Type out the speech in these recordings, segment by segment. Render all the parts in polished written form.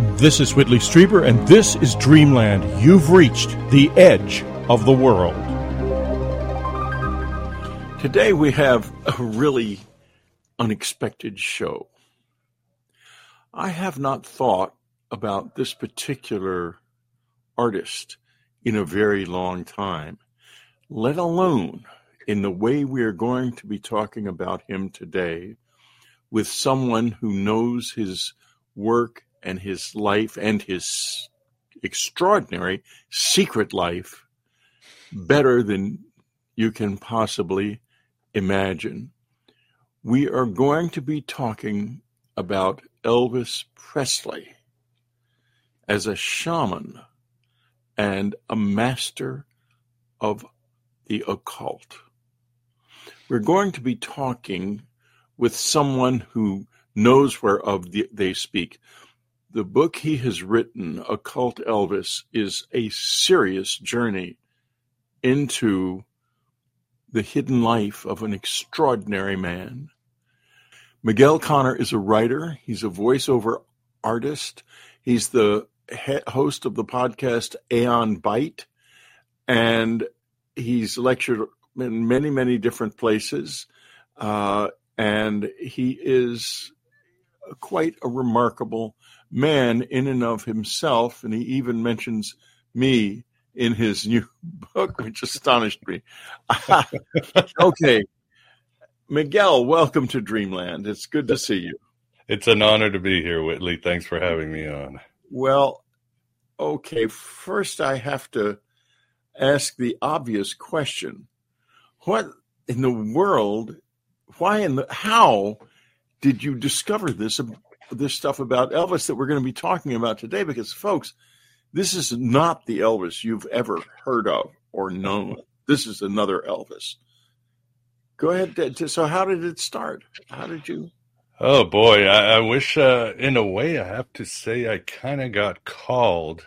This is Whitley Strieber, and this is Dreamland. You've reached the edge of the world. Today we have a really unexpected show. I have not thought about this particular artist in a very long time, let alone in the way we are going to be talking about him today with someone who knows his work and his life and his extraordinary secret life better than you can possibly imagine. We are going to be talking about Elvis Presley as a shaman and a master of the occult. We're going to be talking with someone who knows whereof they speak. The book he has written, Occult Elvis, is a serious journey into the hidden life of an extraordinary man. Miguel Conner is a writer. He's a voiceover artist. He's the host of the podcast Aeon Byte, and he's lectured in many, many different places, and he is quite a remarkable man in and of himself, and he even mentions me in his new book, which astonished me. Okay, Miguel, welcome to Dreamland. It's good to see you. It's an honor to be here, Whitley. Thanks for having me on. Well, okay, first I have to ask the obvious question. What in the world, how did you discover this stuff about Elvis that we're going to be talking about today? Because, folks, this is not the Elvis you've ever heard of or known. This is another Elvis. Go ahead. So how did it start? How did you? Oh, boy. I wish, in a way, I have to say I kind of got called.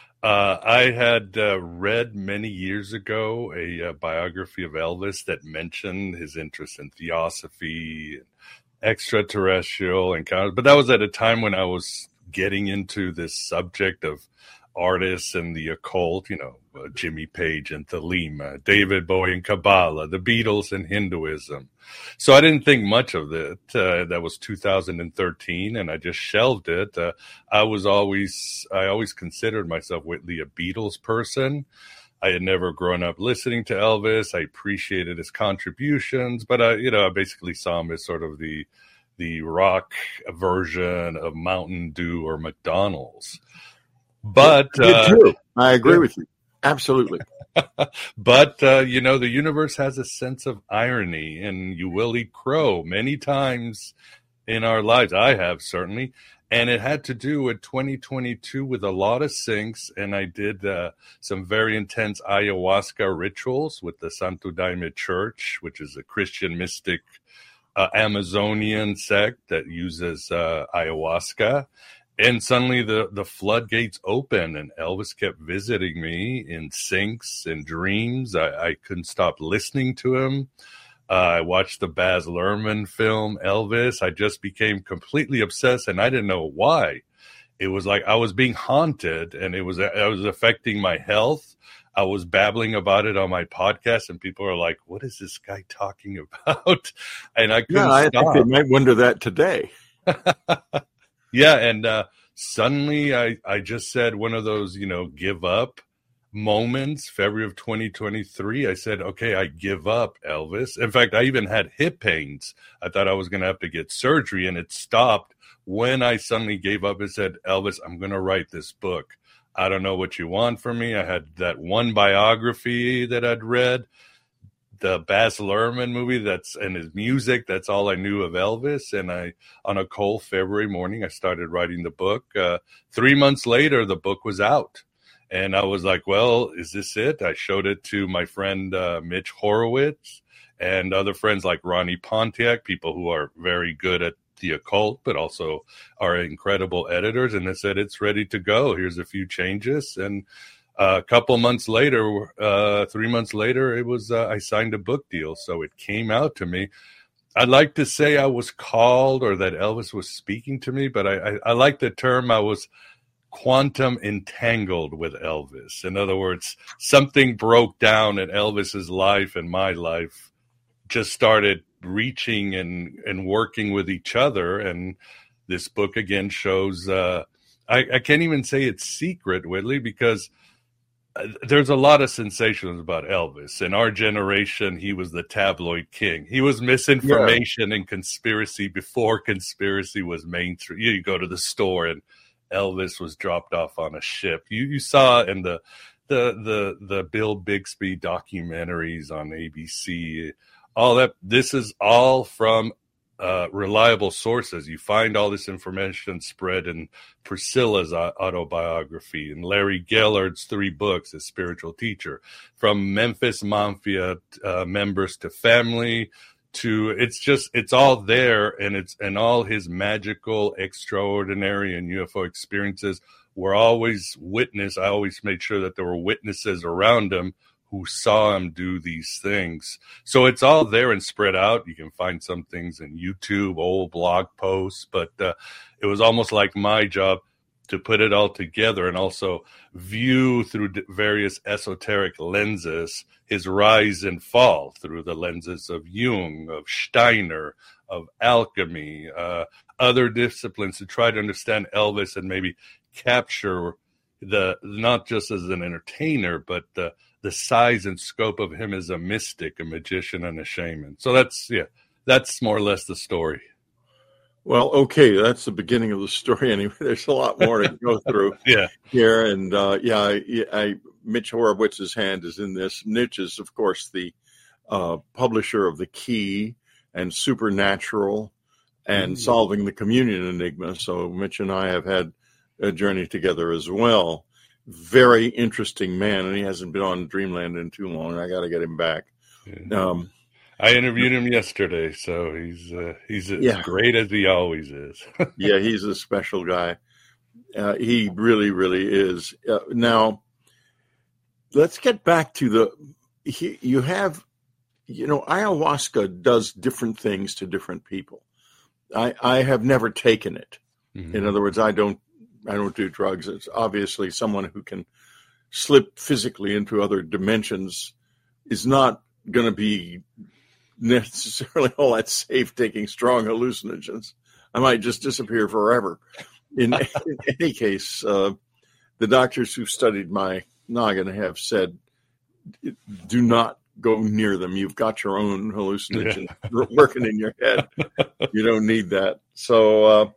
I had read many years ago a biography of Elvis that mentioned his interest in theosophy, extraterrestrial encounters. But that was at a time when I was getting into this subject of artists and the occult, Jimmy Page and Thelema, David Bowie and Kabbalah, the Beatles and Hinduism. So I didn't think much of it. That was 2013, and I just shelved it. I always considered myself, Whitley, a Beatles person. I had never grown up listening to Elvis. I appreciated his contributions, but I basically saw him as sort of the rock version of Mountain Dew or McDonald's. But I agree with you. Absolutely. But, the universe has a sense of irony, and you will eat crow many times in our lives. I have, certainly. And it had to do with 2022 with a lot of syncs. And I did some very intense ayahuasca rituals with the Santo Daime Church, which is a Christian mystic Amazonian sect that uses ayahuasca. And suddenly the floodgates opened, and Elvis kept visiting me in syncs and dreams. I couldn't stop listening to him. I watched the Baz Luhrmann film, Elvis. I just became completely obsessed, and I didn't know why. It was like I was being haunted, and I was affecting my health. I was babbling about it on my podcast, and people are like, what is this guy talking about? And I couldn't stop. I think they might wonder that today. Yeah, and suddenly I just said one of those, give up moments, February of 2023. I said, okay, I give up, Elvis. In fact, I even had hip pains. I thought I was going to have to get surgery, and it stopped when I suddenly gave up and said, Elvis, I'm going to write this book. I don't know what you want from me. I had that one biography that I'd read, the Baz Luhrmann movie and his music. That's all I knew of Elvis. And on a cold February morning, I started writing the book. 3 months later, the book was out. And I was like, well, is this it? I showed it to my friend Mitch Horowitz and other friends like Ronnie Pontiac, people who are very good at the occult, but also are incredible editors. And they said, it's ready to go. Here's a few changes. And a couple months later, 3 months later, it was I signed a book deal. So it came out to me. I'd like to say I was called or that Elvis was speaking to me, but I like the term I was quantum entangled with Elvis. In other words, something broke down in Elvis's life and my life, just started reaching and working with each other. And this book again shows, I can't even say it's secret, Whitley, because there's a lot of sensations about Elvis. In our generation, he was the tabloid king. He was misinformation and conspiracy before conspiracy was mainstream. You go to the store and Elvis was dropped off on a ship. You saw in the Bill Bixby documentaries on ABC, all that. This is all from reliable sources. You find all this information spread in Priscilla's autobiography and Larry Gellard's 3 books, his spiritual teacher, from Memphis Mafia members to family to it's all there, and all his magical, extraordinary, and UFO experiences were always witnessed. I always made sure that there were witnesses around him who saw him do these things. So it's all there and spread out. You can find some things in YouTube, old blog posts, but it was almost like my job to put it all together and also view through various esoteric lenses his rise and fall through the lenses of Jung, of Steiner, of alchemy, other disciplines, to try to understand Elvis and maybe capture not just as an entertainer, but the size and scope of him as a mystic, a magician, and a shaman. So that's more or less the story. Well, okay, that's the beginning of the story. Anyway, there's a lot more to go through here, and Mitch Horowitz's hand is in this. Mitch is, of course, the publisher of The Key and Supernatural and Solving the Communion Enigma. So Mitch and I have had a journey together as well. Very interesting man, and he hasn't been on Dreamland in too long. I got to get him back. I interviewed him yesterday, so he's as great as he always is. Yeah, he's a special guy. He really, really is. Now, let's get back to ayahuasca does different things to different people. I have never taken it. Mm-hmm. In other words, I don't do drugs. It's obviously someone who can slip physically into other dimensions is not going to be necessarily all that safe taking strong hallucinogens. I might just disappear forever. In any case, the doctors who studied my noggin have said, do not go near them. You've got your own hallucinogen working in your head. You don't need that. So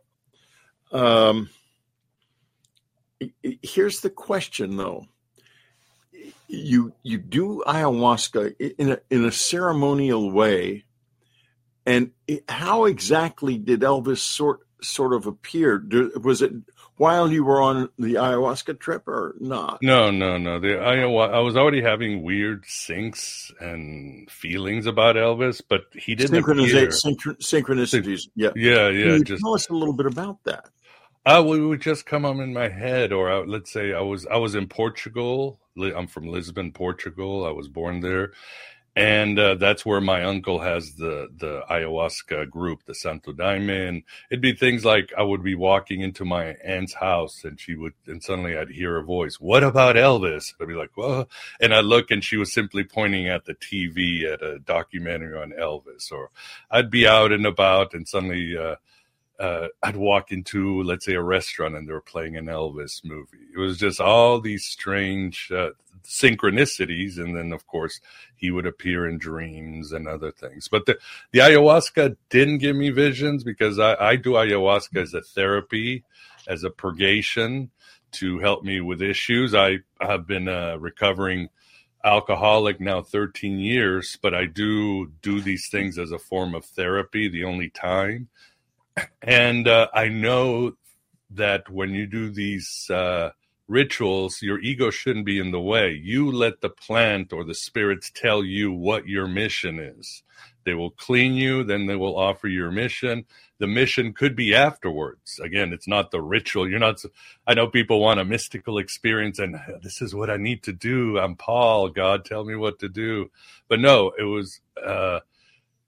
here's the question, though. You do ayahuasca in a ceremonial way, and how exactly did Elvis sort of appear? Was it while you were on the ayahuasca trip or not? No. I was already having weird syncs and feelings about Elvis, but he didn't appear. Synchronicities. Yeah. Can you tell us a little bit about that? We would just come on in my head, or let's say I was in Portugal. I'm from Lisbon, Portugal. I was born there, and that's where my uncle has the ayahuasca group, the Santo Daime. And it'd be things like I would be walking into my aunt's house, and suddenly I'd hear a voice. What about Elvis? I'd be like, well, and I look, and she was simply pointing at the TV at a documentary on Elvis. Or I'd be out and about, and suddenly I'd walk into, let's say, a restaurant and they were playing an Elvis movie. It was just all these strange synchronicities. And then, of course, he would appear in dreams and other things. But the ayahuasca didn't give me visions, because I do ayahuasca as a therapy, as a purgation to help me with issues. I have been recovering alcoholic now 13 years, but I do these things as a form of therapy, the only time. And I know that when you do these rituals, your ego shouldn't be in the way. You let the plant or the spirits tell you what your mission is. They will clean you, then they will offer your mission. The mission could be afterwards. Again, it's not the ritual. I know people want a mystical experience and this is what I need to do. I'm Paul. God, tell me what to do. But no, it was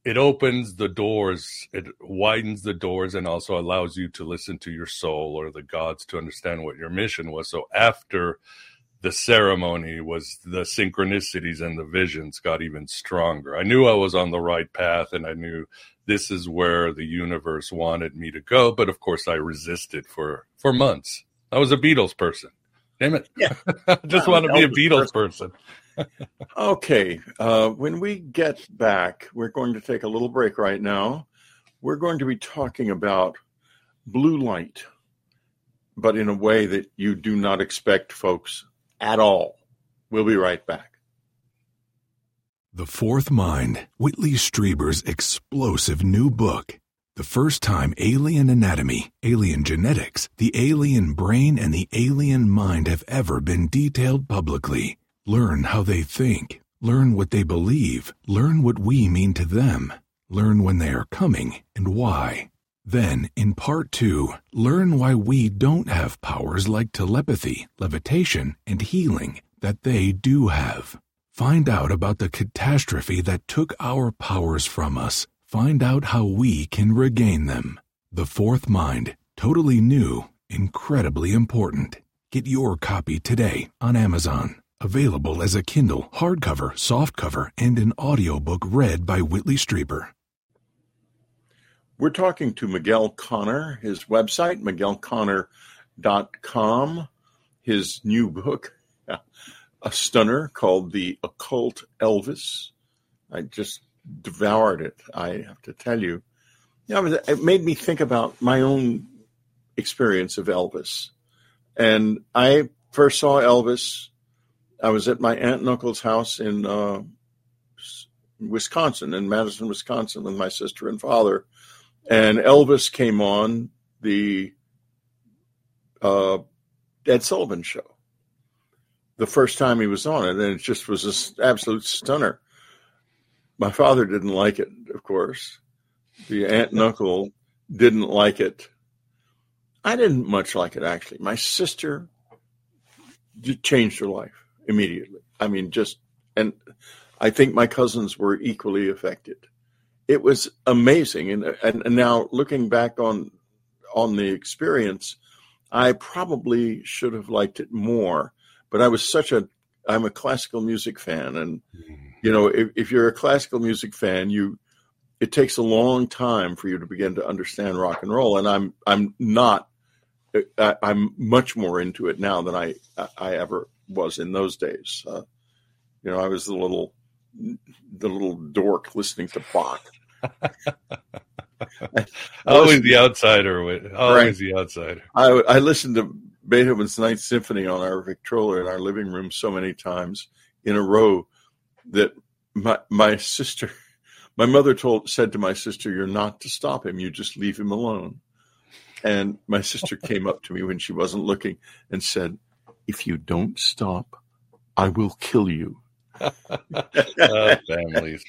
it opens the doors, it widens the doors, and also allows you to listen to your soul or the gods to understand what your mission was. So after the ceremony was the synchronicities and the visions got even stronger. I knew I was on the right path, and I knew this is where the universe wanted me to go. But of course, I resisted for months. I was a Beatles person. Damn it. Yeah. I just want to be a Beatles person. Okay. When we get back, we're going to take a little break right now. We're going to be talking about blue light, but in a way that you do not expect, folks, at all. We'll be right back. The Fourth Mind, Whitley Strieber's explosive new book. The first time alien anatomy, alien genetics, the alien brain, and the alien mind have ever been detailed publicly. Learn how they think. Learn what they believe. Learn what we mean to them. Learn when they are coming and why. Then, in Part 2, learn why we don't have powers like telepathy, levitation, and healing that they do have. Find out about the catastrophe that took our powers from us. Find out how we can regain them. The Fourth Mind, totally new, incredibly important. Get your copy today on Amazon. Available as a Kindle, hardcover, softcover, and an audiobook read by Whitley Strieber. We're talking to Miguel Conner, his website, miguelconner.com, his new book, a stunner called The Occult Elvis. I just devoured it, I have to tell you. It made me think about my own experience of Elvis. And I first saw Elvis, I was at my aunt and uncle's house in Wisconsin, in Madison, Wisconsin, with my sister and father. And Elvis came on the Ed Sullivan Show the first time he was on it, and it just was an absolute stunner. My father didn't like it, of course. The aunt and uncle didn't like it. I didn't much like it, actually. My sister changed her life immediately. I mean, and I think my cousins were equally affected. It was amazing. And now looking back on the experience, I probably should have liked it more, but I'm a classical music fan. And, if you're a classical music fan, it takes a long time for you to begin to understand rock and roll. And I'm much more into it now than I ever was in those days. I was the little dork listening to Bach. Always the outsider. Always the outsider. I listened to Beethoven's Ninth Symphony on our Victrola in our living room so many times in a row that my mother said to my sister, "You're not to stop him. You just leave him alone." And my sister came up to me when she wasn't looking and said, "If you don't stop, I will kill you." Families.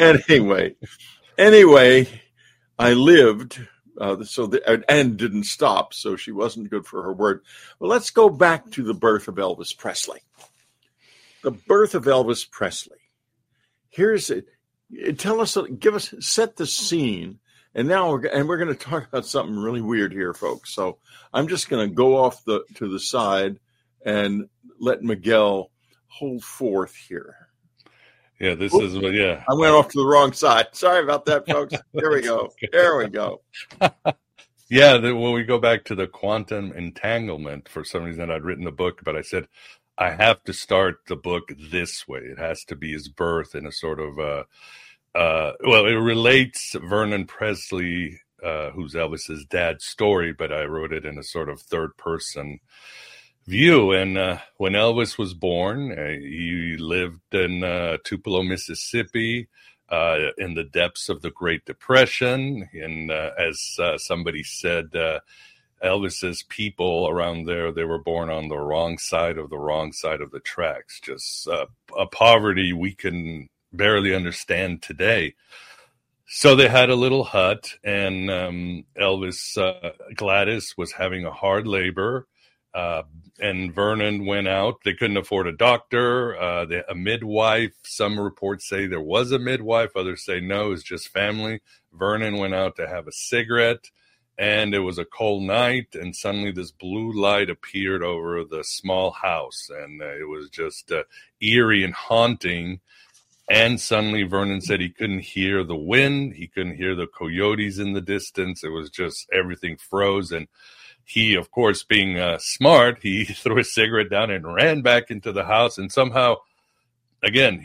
Anyway, I lived, and didn't stop, so she wasn't good for her word. Well, let's go back to the birth of Elvis Presley. The birth of Elvis Presley. Here's it. Set the scene. And now we're going to talk about something really weird here, folks. So I'm just going to go off to the side and let Miguel hold forth here. Yeah, this is what. Yeah, I went off to the wrong side. Sorry about that, folks. Here we go. There we go. Yeah, when we go back to the quantum entanglement, for some reason I'd written the book, but I said I have to start the book this way. It has to be his birth in a sort of it relates Vernon Presley, who's Elvis's dad's story, but I wrote it in a sort of third person view. And when Elvis was born, he lived in Tupelo, Mississippi, in the depths of the Great Depression. And as somebody said, Elvis's people around there, they were born on the wrong side of the tracks. Just a poverty we can barely understand today. So they had a little hut, and Elvis, Gladys was having a hard labor. And Vernon went out. They couldn't afford a doctor, a midwife. Some reports say there was a midwife. Others say no, it's just family. Vernon went out to have a cigarette, and it was a cold night, and suddenly this blue light appeared over the small house, and it was just eerie and haunting. And suddenly Vernon said he couldn't hear the wind. He couldn't hear the coyotes in the distance. It was just everything froze. And he, of course, being smart, he threw his cigarette down and ran back into the house. And somehow, again,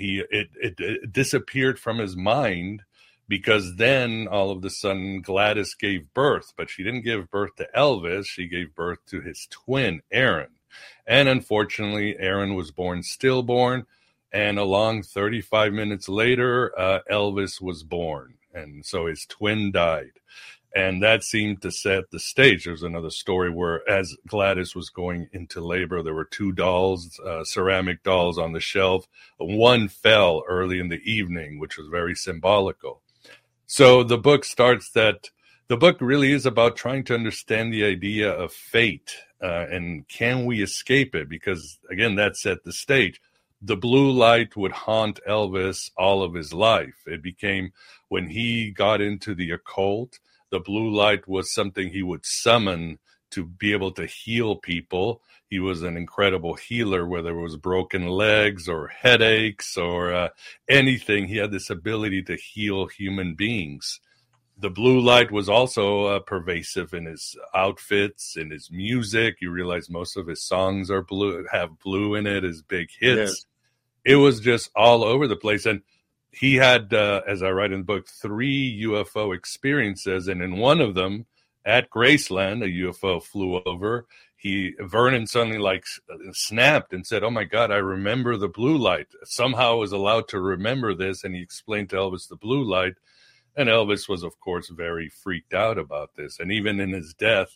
it disappeared from his mind, because then all of a sudden Gladys gave birth. But she didn't give birth to Elvis. She gave birth to his twin, Aaron. And unfortunately, Aaron was born stillborn. And along 35 minutes later, Elvis was born. And so his twin died. And that seemed to set the stage. There's another story where, as Gladys was going into labor, there were two dolls, ceramic dolls on the shelf. One fell early in the evening, which was very symbolical. So the book starts that the book really is about trying to understand the idea of fate, and can we escape it? Because, again, that set the stage. The blue light would haunt Elvis all of his life. It became, when he got into the occult, the blue light was something he would summon to be able to heal people. He was an incredible healer, whether it was broken legs or headaches or anything. He had this ability to heal human beings. The blue light was also pervasive in his outfits, in his music. You realize most of his songs are blue, have blue in it, his big hits. Yes. It was just all over the place. And he had, as I write in the book, 3 UFO experiences. And in one of them, at Graceland, a UFO flew over. Vernon suddenly snapped and said, "Oh my God, I remember the blue light." Somehow was allowed to remember this. And he explained to Elvis the blue light. And Elvis was, of course, very freaked out about this. And even in his death,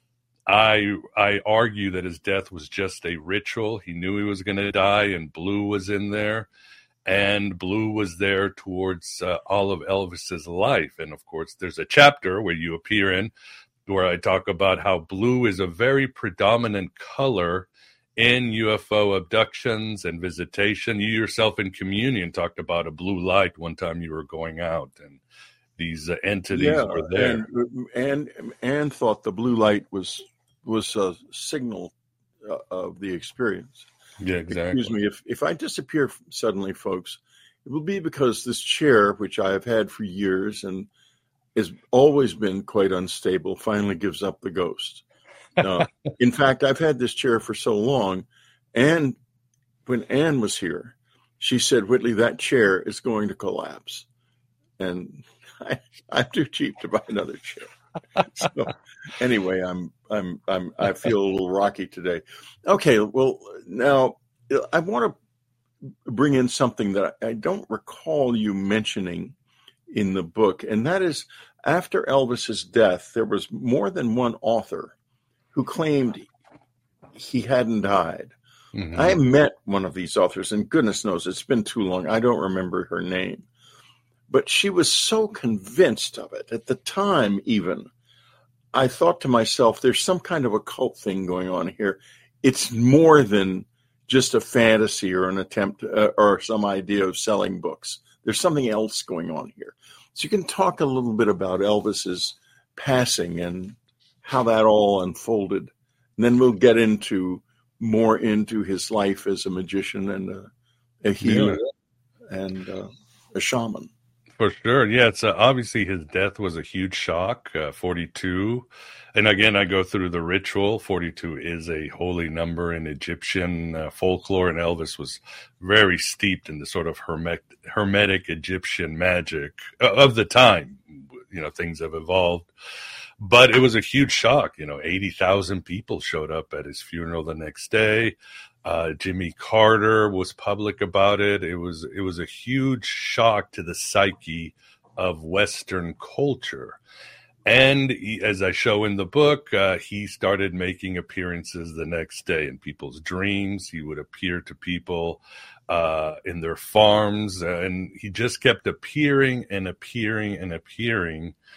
I argue that his death was just a ritual. He knew he was going to die, and blue was in there. And blue was there towards all of Elvis's life. And, of course, there's a chapter where you appear in where I talk about how blue is a very predominant color in UFO abductions and visitation. You yourself in communion talked about a blue light one time you were going out, and these entities were there. And thought the blue light was a signal of the experience. Yeah, exactly. Excuse me, if I disappear suddenly, folks, it will be because this chair, which I have had for years and has always been quite unstable, finally gives up the ghost. In fact, I've had this chair for so long, and when Anne was here, she said, "Whitley, that chair is going to collapse," and I'm too cheap to buy another chair. So anyway, I feel a little rocky today. Okay, well, now I want to bring in something that I don't recall you mentioning in the book, and that is, after Elvis's death, there was more than one author who claimed he hadn't died. Mm-hmm. I met one of these authors, and goodness knows it's been too long. I don't remember her name. But she was so convinced of it. At the time, even, I thought to myself, there's some kind of occult thing going on here. It's more than just a fantasy or an attempt or some idea of selling books. There's something else going on here. So you can talk a little bit about Elvis's passing and how that all unfolded. And then we'll get more into his life as a magician and a healer and a shaman. For sure. Yeah, it's obviously his death was a huge shock, 42. And again, I go through the ritual. 42 is a holy number in Egyptian folklore, and Elvis was very steeped in the sort of hermetic Egyptian magic of the time. You know, things have evolved. But it was a huge shock. 80,000 people showed up at his funeral the next day. Jimmy Carter was public about it. It was a huge shock to the psyche of Western culture. And as I show in the book, he started making appearances the next day in people's dreams. He would appear to people in their farms, and he just kept appearing and appearing and appearing.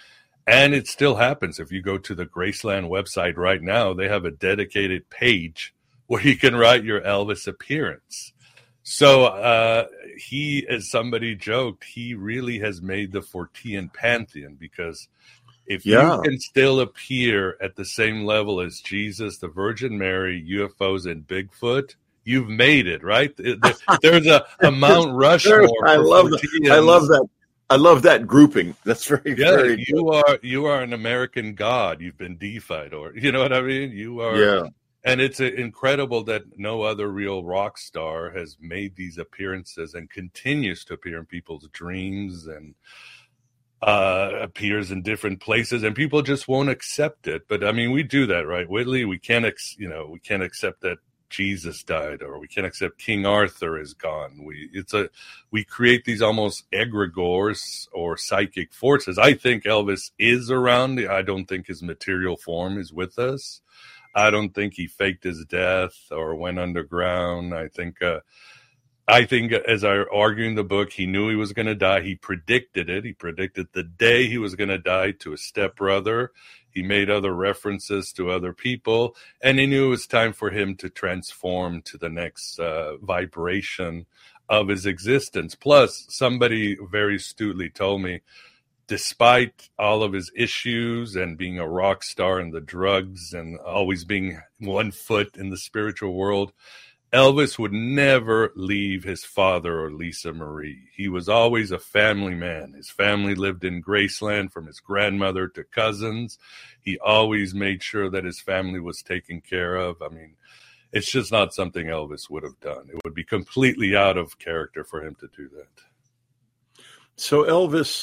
And it still happens. If you go to the Graceland website right now, they have a dedicated page where you can write your Elvis appearance. So he, as somebody joked, he really has made the Fortean pantheon, because if you can still appear at the same level as Jesus, the Virgin Mary, UFOs, and Bigfoot, you've made it, right? There's a Mount Rushmore. I love that. I love that grouping. That's very you are an American god. You've been deified, or you know what I mean? You are. Yeah. And it's incredible that no other real rock star has made these appearances and continues to appear in people's dreams and appears in different places, and people just won't accept it. But I mean, we do that, right, Whitley? We can't accept that Jesus died, or we can't accept King Arthur is gone. We create these almost egregores or psychic forces. I think Elvis is around. I don't think his material form is with us. I don't think he faked his death or went underground. I think as I argue in the book, he knew he was going to die. He predicted it. He predicted the day he was going to die to his stepbrother. He made other references to other people, and he knew it was time for him to transform to the next vibration of his existence. Plus, somebody very astutely told me, despite all of his issues and being a rock star and the drugs and always being 1 foot in the spiritual world, Elvis would never leave his father or Lisa Marie. He was always a family man. His family lived in Graceland, from his grandmother to cousins. He always made sure that his family was taken care of. I mean, it's just not something Elvis would have done. It would be completely out of character for him to do that. So Elvis,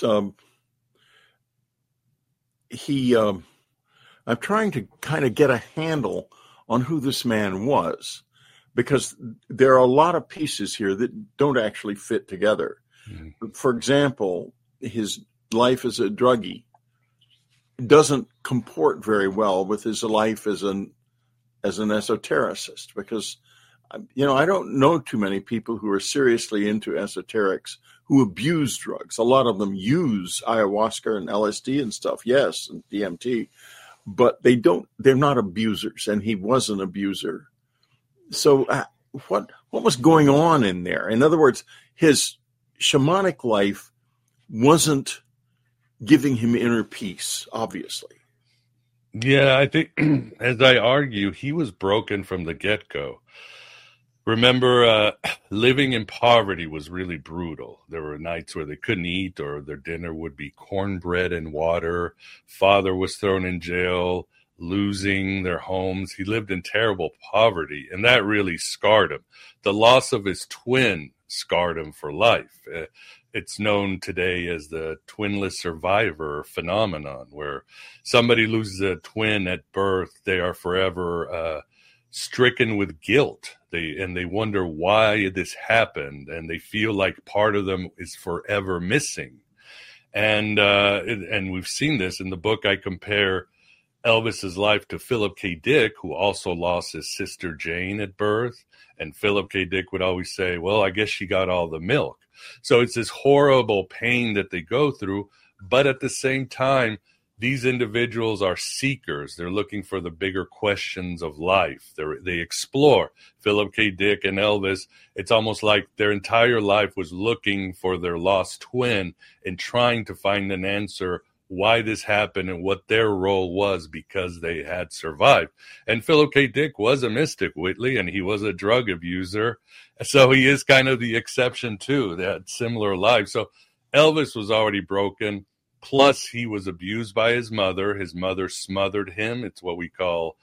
I'm trying to kind of get a handle on who this man was, because there are a lot of pieces here that don't actually fit together. Mm-hmm. For example, his life as a druggie doesn't comport very well with his life as an esotericist, because, I don't know too many people who are seriously into esoterics who abuse drugs. A lot of them use ayahuasca and LSD and stuff, yes, and DMT, but they're not abusers, and he was an abuser. So what was going on in there? In other words, his shamanic life wasn't giving him inner peace, obviously. Yeah, I think, as I argue, he was broken from the get-go. Remember, living in poverty was really brutal. There were nights where they couldn't eat, or their dinner would be cornbread and water. Father was thrown in jail, losing their homes. He lived in terrible poverty, and that really scarred him. The loss of his twin scarred him for life. It's known today as the twinless survivor phenomenon, where somebody loses a twin at birth, they are forever stricken with guilt. They wonder why this happened, and they feel like part of them is forever missing. And we've seen this in the book. I compare Elvis's life to Philip K. Dick, who also lost his sister Jane at birth. And Philip K. Dick would always say, well, I guess she got all the milk. So it's this horrible pain that they go through. But at the same time, these individuals are seekers. They're looking for the bigger questions of life. They explore. Philip K. Dick and Elvis, it's almost like their entire life was looking for their lost twin and trying to find an answer why this happened and what their role was, because they had survived. And Philip K. Dick was a mystic, Whitley, and he was a drug abuser. So he is kind of the exception too. They had similar lives. So Elvis was already broken. Plus, he was abused by his mother. His mother smothered him. It's what we call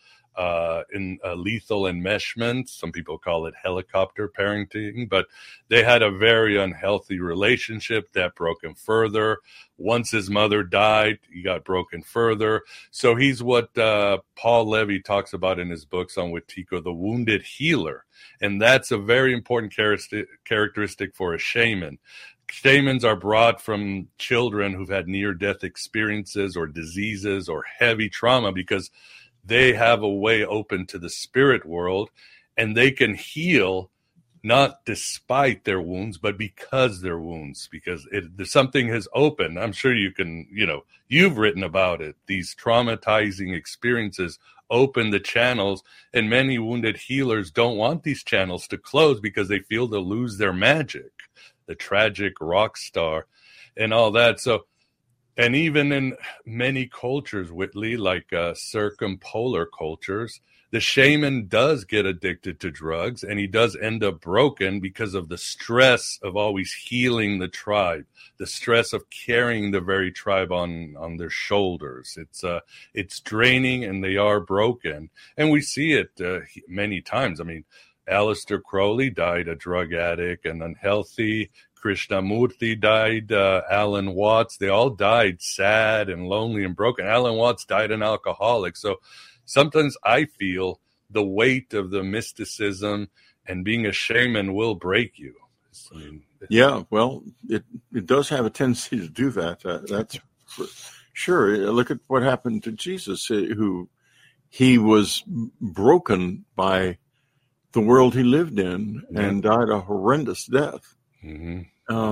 lethal enmeshment. Some people call it helicopter parenting. But they had a very unhealthy relationship that broke him further. Once his mother died, he got broken further. So he's what Paul Levy talks about in his books on Wetiko, the wounded healer. And that's a very important characteristic for a shaman. Shamans are brought from children who've had near-death experiences or diseases or heavy trauma, because they have a way open to the spirit world, and they can heal not despite their wounds, but because their wounds, because something has opened. I'm sure you can, you've written about it. These traumatizing experiences open the channels, and many wounded healers don't want these channels to close because they feel they'll lose their magic, the tragic rock star and all that. So, and even in many cultures, Whitley, like circumpolar cultures, the shaman does get addicted to drugs, and he does end up broken because of the stress of always healing the tribe, the stress of carrying the very tribe on their shoulders. It's draining, and they are broken. And we see it many times. I mean, Aleister Crowley died a drug addict and unhealthy. Krishnamurti died, Alan Watts, they all died sad and lonely and broken. Alan Watts died an alcoholic. So sometimes I feel the weight of the mysticism and being a shaman will break you. Yeah, well, it does have a tendency to do that. That's for sure. Look at what happened to Jesus, who he was broken by the world he lived in and died a horrendous death. Mm-hmm.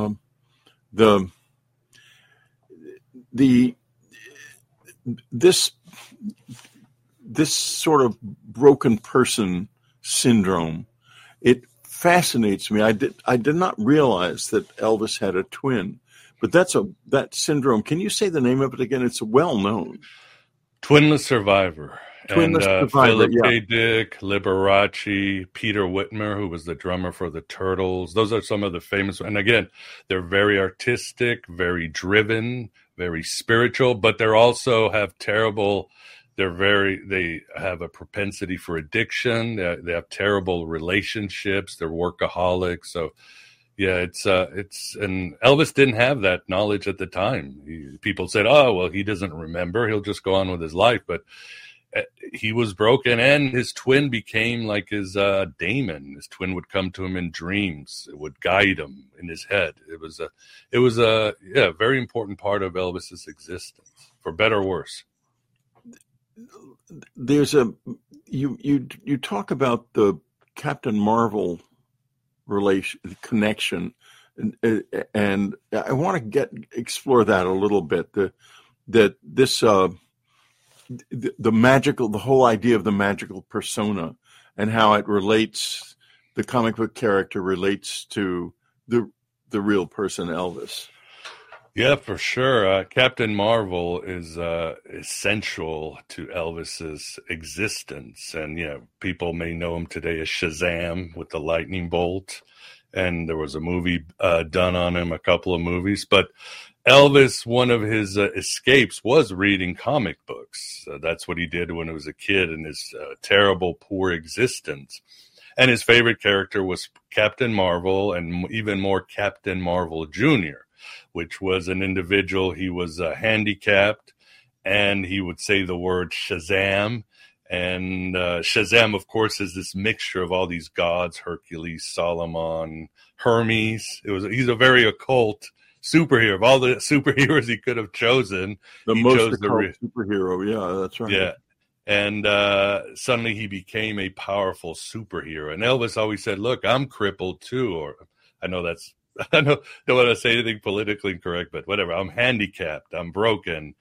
This sort of broken person syndrome, it fascinates me. I did not realize that Elvis had a twin, but that syndrome. Can you say the name of it again? It's well known. Twinless survivor. Twinless survivor. Philip K. Dick, Liberace, Peter Whitmer, who was the drummer for the Turtles. Those are some of the famous. And again, they're very artistic, very driven, very spiritual, but they're also have terrible. They have a propensity for addiction. They have terrible relationships. They're workaholics. So, yeah, and Elvis didn't have that knowledge at the time. People said, "Oh, well, he doesn't remember. He'll just go on with his life." But he was broken, and his twin became like his daemon. His twin would come to him in dreams. It would guide him in his head. It was a very important part of Elvis's existence, for better or worse. There's you talk about the Captain Marvel connection, and I want to explore that a little bit. The whole idea of the magical persona and how it relates, the comic book character relates to the real person, Elvis. Yeah, for sure. Captain Marvel is essential to Elvis's existence. And, people may know him today as Shazam with the lightning bolt. And there was a movie done on him, a couple of movies. But Elvis, one of his escapes was reading comic books. That's what he did when he was a kid in his terrible, poor existence. And his favorite character was Captain Marvel, and even more Captain Marvel Jr., which was an individual. He was handicapped, and he would say the word Shazam. And Shazam, of course, is this mixture of all these gods: Hercules, Solomon, Hermes. He's a very occult superhero. Of all the superheroes he could have chosen, he chose the superhero. Yeah, that's right. Yeah. And suddenly he became a powerful superhero. And Elvis always said, "Look, I'm crippled too." Or I don't want to say anything politically incorrect, but whatever. I'm handicapped. I'm broken.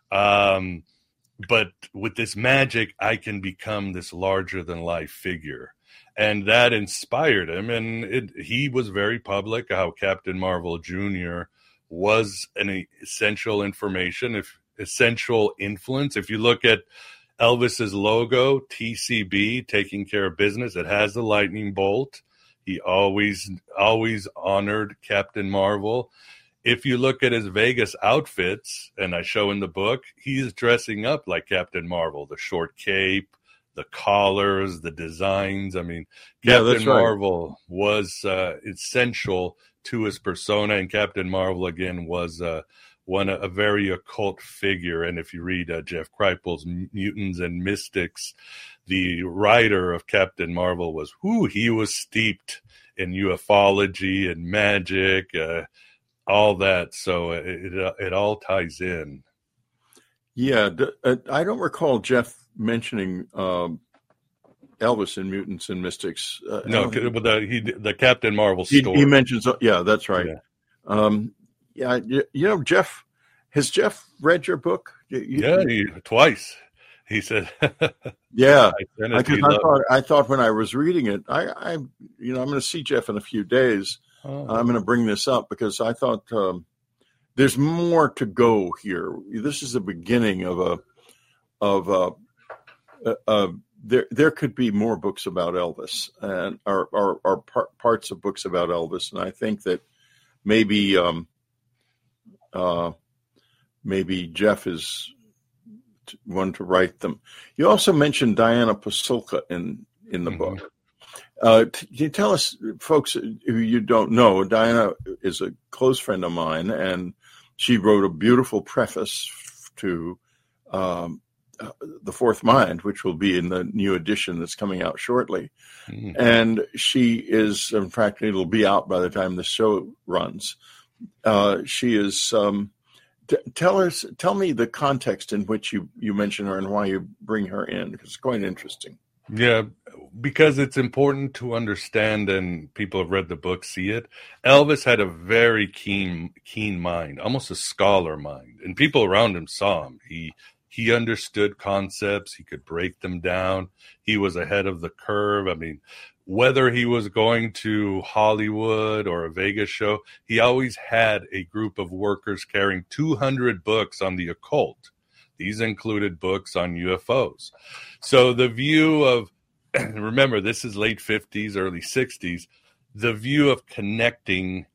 But with this magic, I can become this larger than life figure. And that inspired him. And he was very public how Captain Marvel Jr. was an essential essential influence. If you look at Elvis's logo, TCB, taking care of business, it has the lightning bolt. He always honored Captain Marvel. If you look at his Vegas outfits, and I show in the book, he's dressing up like Captain Marvel, the short cape, the collars, the designs. I mean, Captain Marvel was essential to his persona, and Captain Marvel, again, was a very occult figure. And if you read Jeff Kripal's Mutants and Mystics, the writer of Captain Marvel he was steeped in ufology and magic, all that. So it all ties in. Yeah, I don't recall Jeff mentioning Elvis in Mutants and Mystics. No, but the Captain Marvel he story. mentions, yeah, that's right. Yeah. Jeff, has Jeff read your book? Twice. He said, "Yeah." I thought when I was reading it, I'm going to see Jeff in a few days. I'm going to bring this up because I thought there's more to go here. This is the beginning there could be more books about Elvis and or parts of books about Elvis, and I think that maybe Jeff is one to write them. You also mentioned Diana Pasulka in the book. Can you tell us, folks who you don't know, Diana is a close friend of mine, and she wrote a beautiful preface to The Fourth Mind, which will be in the new edition that's coming out shortly. And she is, in fact, it'll be out by the time the show runs. She is... Tell me the context in which you mention her and why you bring her in, because it's quite interesting. Yeah, because it's important to understand, and people have read the book, see it. Elvis had a very keen mind, almost a scholar mind, and people around him saw him. He understood concepts. He could break them down. He was ahead of the curve. I mean, whether he was going to Hollywood or a Vegas show, he always had a group of workers carrying 200 books on the occult. These included books on UFOs. So the view of, remember, this is late 50s, early 60s, the view of connecting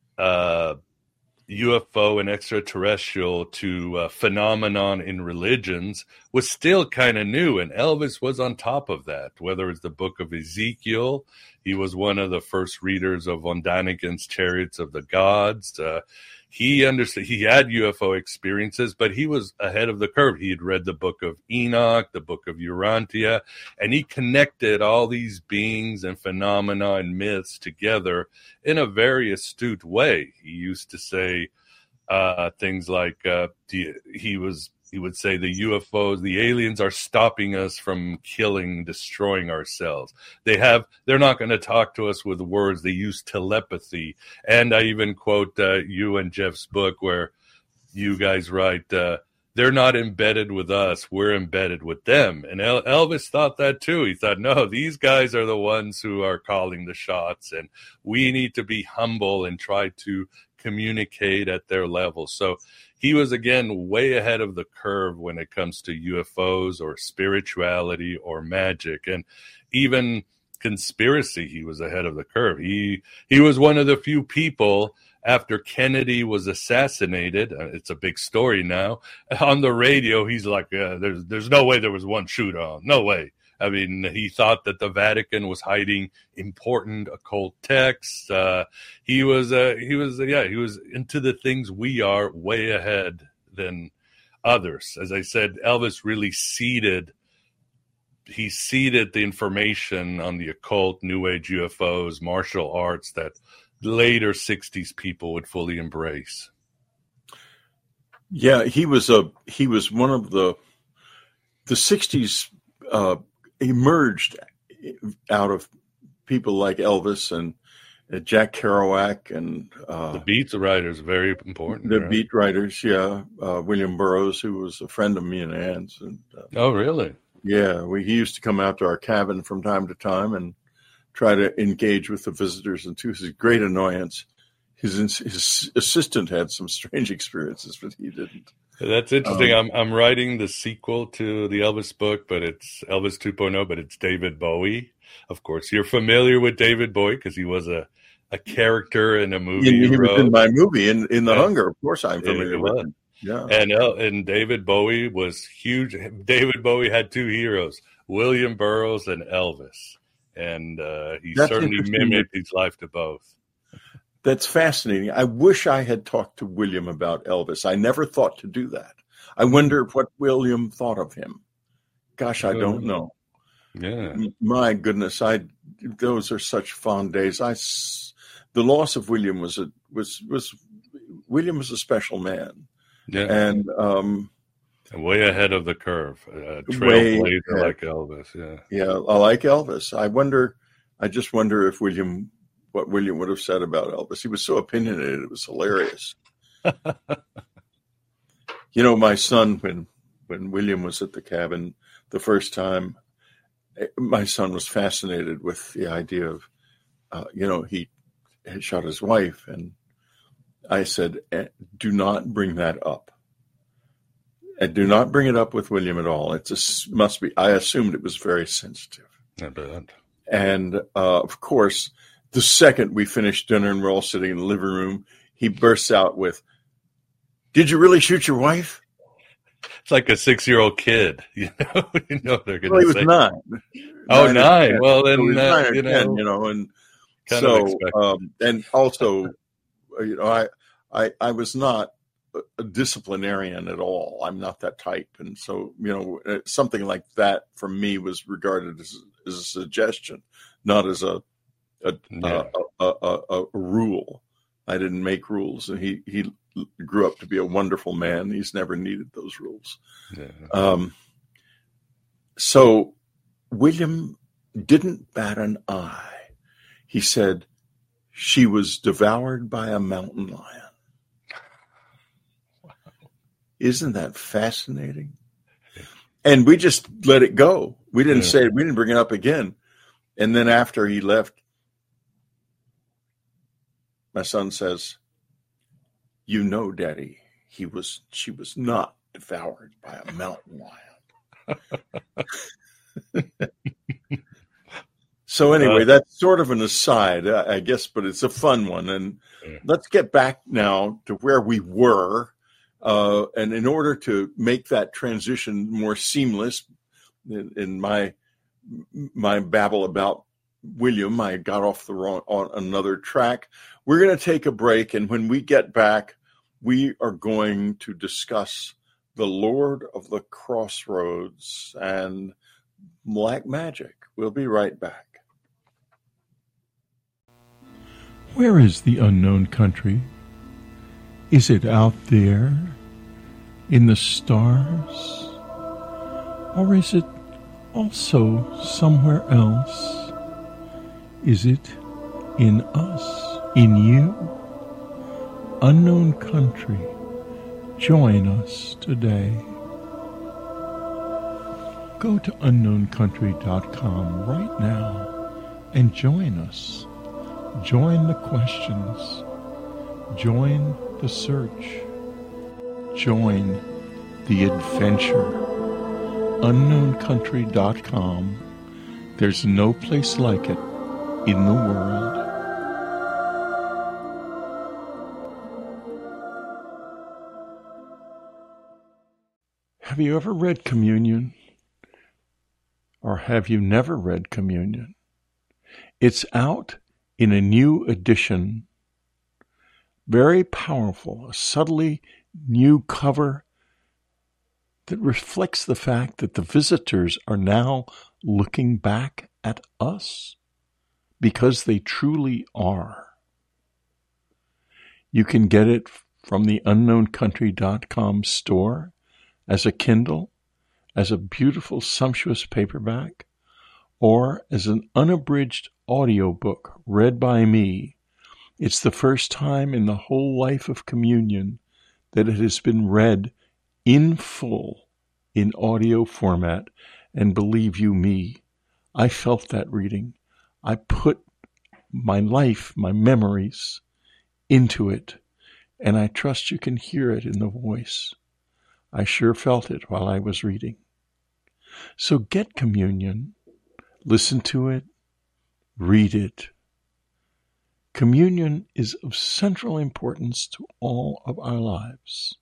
UFO and extraterrestrial to phenomenon in religions was still kind of new, and Elvis was on top of that. Whether it's the Book of Ezekiel, he was one of the first readers of von Daniken's Chariots of the Gods. He understood, he had UFO experiences, but he was ahead of the curve. He had read the Book of Enoch, the Book of Urantia, and he connected all these beings and phenomena and myths together in a very astute way. He used to say things like he would say the UFOs, the aliens are stopping us from killing, destroying ourselves. They're not going to talk to us with words. They use telepathy. And I even quote you and Jeff's book where you guys write, they're not embedded with us. We're embedded with them. And Elvis thought that too. He thought, no, these guys are the ones who are calling the shots, and we need to be humble and try to communicate at their level. So he was, again, way ahead of the curve when it comes to UFOs or spirituality or magic, and even conspiracy. He was ahead of the curve. He was one of the few people after Kennedy was assassinated. It's a big story now. On the radio, he's like, there's no way there was one shooter on. No way. I mean, he thought that the Vatican was hiding important occult texts. He was into the things we are way ahead than others. As I said, Elvis really seeded the information on the occult, New Age UFOs, martial arts that later 60s people would fully embrace. Yeah, he was one of the 60s emerged out of people like Elvis and Jack Kerouac and the beat writers, very important. The beat writers, yeah. William Burroughs, who was a friend of me and Ann's. And, oh, really? Yeah, he used to come out to our cabin from time to time and try to engage with the visitors. And to his great annoyance, his assistant had some strange experiences, but he didn't. That's interesting. I'm writing the sequel to the Elvis book, but it's Elvis 2.0, but it's David Bowie. Of course, you're familiar with David Bowie because he was a character in a movie. He was in my movie, in The Hunger. Of course, I'm familiar with him. Yeah. And David Bowie was huge. David Bowie had two heroes, William Burroughs and Elvis. And he certainly mimicked his life to both. That's fascinating. I wish I had talked to William about Elvis. I never thought to do that. I wonder what William thought of him. Gosh, I don't know. Yeah. My goodness, those are such fond days. The loss of William was William was a special man. Yeah. And Way ahead of the curve. Trailblazer like Elvis. Yeah, I like Elvis. I just wonder if what William would have said about Elvis. He was so opinionated. It was hilarious. My son, when William was at the cabin the first time, my son was fascinated with the idea of, he had shot his wife. And I said, do not bring that up. And do not bring it up with William at all. Must be. I assumed it was very sensitive. I bet. And of course, the second we finished dinner and we're all sitting in the living room, he bursts out with, "Did you really shoot your wife?" It's like a 6-year-old kid. They're going to say. Well, he was 9. Oh, 9. Well, then, 9 or 10, and kind so, of and also, I was not a disciplinarian at all. I'm not that type. And so, something like that for me was regarded as a suggestion, not as a rule. I didn't make rules, and he grew up to be a wonderful man. He's never needed those rules. Yeah. So William didn't bat an eye. He said, "She was devoured by a mountain lion." Wow. Isn't that fascinating? And we just let it go. We didn't we didn't bring it up again. And then after he left, my son says, Daddy, she was not devoured by a mountain lion. So anyway, that's sort of an aside, I guess, but it's a fun one. And let's get back now to where we were. And in order to make that transition more seamless, in my babble about William, I got off on another track. We're going to take a break, and when we get back, we are going to discuss the Lord of the Crossroads and black magic. We'll be right back. Where is the unknown country? Is it out there in the stars? Or is it also somewhere else? Is it in us, in you? Unknown country, join us today. Go to unknowncountry.com right now and join us. Join the questions. Join the search. Join the adventure. unknowncountry.com. There's no place like it in the world. Have you ever read Communion? Or have you never read Communion? It's out in a new edition. Very powerful, a subtly new cover that reflects the fact that the visitors are now looking back at us because they truly are. You can get it from the unknowncountry.com store as a Kindle, as a beautiful, sumptuous paperback, or as an unabridged audiobook read by me. It's the first time in the whole life of Communion that it has been read in full in audio format, and believe you me, I felt that reading. I put my life, my memories into it, and I trust you can hear it in the voice. I sure felt it while I was reading. So get Communion, listen to it, read it. Communion is of central importance to all of our lives.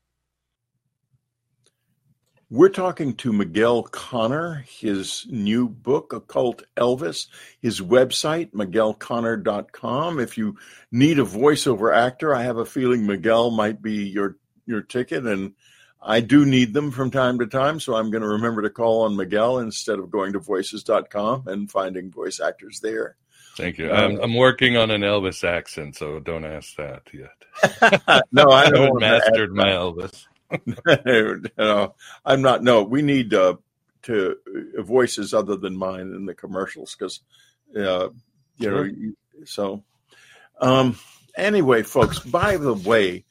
We're talking to Miguel Conner, his new book, Occult Elvis, his website, miguelconner.com. If you need a voiceover actor, I have a feeling Miguel might be your ticket, and I do need them from time to time, so I'm going to remember to call on Miguel instead of going to voices.com and finding voice actors there. Thank you. I'm working on an Elvis accent, so don't ask that yet. No, I haven't mastered my Elvis. No, I'm not. No, we need to voices other than mine in the commercials because, Sure. So, anyway, folks, by the way,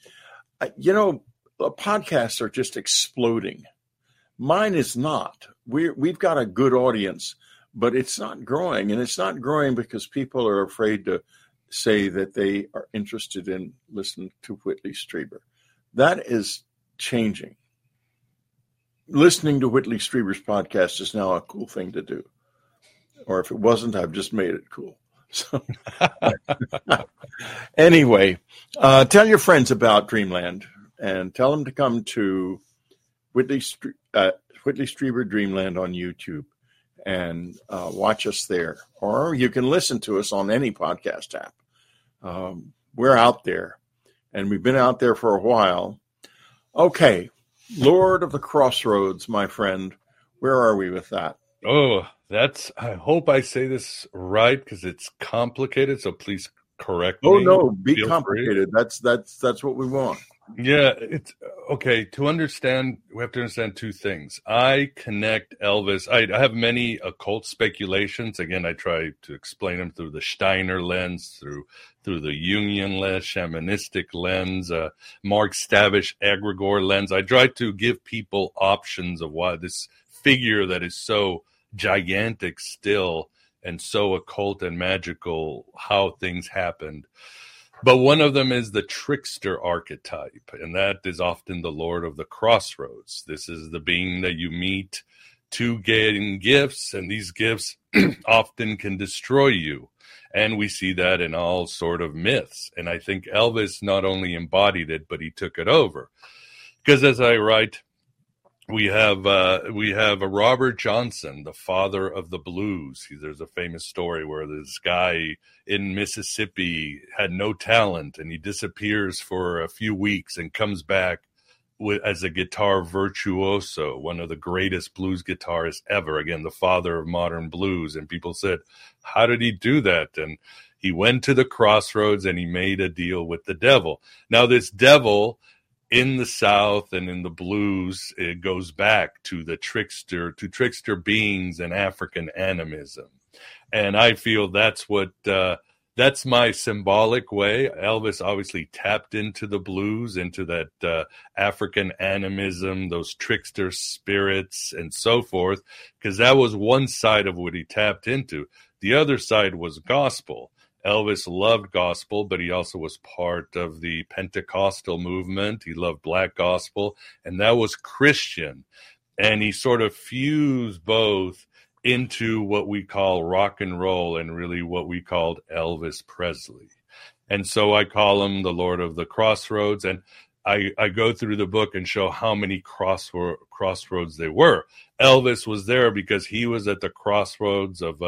podcasts are just exploding. Mine is not. We've got a good audience, but it's not growing. And it's not growing because people are afraid to say that they are interested in listening to Whitley Strieber. That is changing. Listening to Whitley Strieber's podcast is now a cool thing to do. Or if it wasn't, I've just made it cool. So anyway, tell your friends about Dreamland and tell them to come to Whitley Strieber Dreamland on YouTube and watch us there. Or you can listen to us on any podcast app. We're out there, and we've been out there for a while. Okay, Lord of the Crossroads, my friend. Where are we with that? Oh, I hope I say this right because it's complicated. So please correct me. Oh no, be Feel complicated. free. That's what we want. Yeah, it's okay. To understand, we have to understand two things. I connect Elvis. I have many occult speculations. Again, I try to explain them through the Steiner lens, through the Jungian lens, shamanistic lens, Mark Stavish egregore lens. I try to give people options of why this figure that is so gigantic still and so occult and magical, how things happened. But one of them is the trickster archetype, and that is often the Lord of the Crossroads. This is the being that you meet to gain gifts, and these gifts often can destroy you. And we see that in all sort of myths. And I think Elvis not only embodied it, but he took it over. Because as I write, we have a Robert Johnson, the father of the blues. There's a famous story where this guy in Mississippi had no talent, and he disappears for a few weeks and comes back as a guitar virtuoso, one of the greatest blues guitarists ever. Again, the father of modern blues. And people said, how did he do that? And he went to the crossroads and he made a deal with the devil. Now, this devil in the South and in the blues, it goes back to the trickster beings and African animism. And I feel that's my symbolic way. Elvis obviously tapped into the blues, into that African animism, those trickster spirits and so forth, because that was one side of what he tapped into. The other side was gospel. Elvis loved gospel, but he also was part of the Pentecostal movement. He loved black gospel, and that was Christian. And he sort of fused both into what we call rock and roll and really what we called Elvis Presley. And so I call him the Lord of the Crossroads. And I go through the book and show how many crossroads there were. Elvis was there because he was at the crossroads of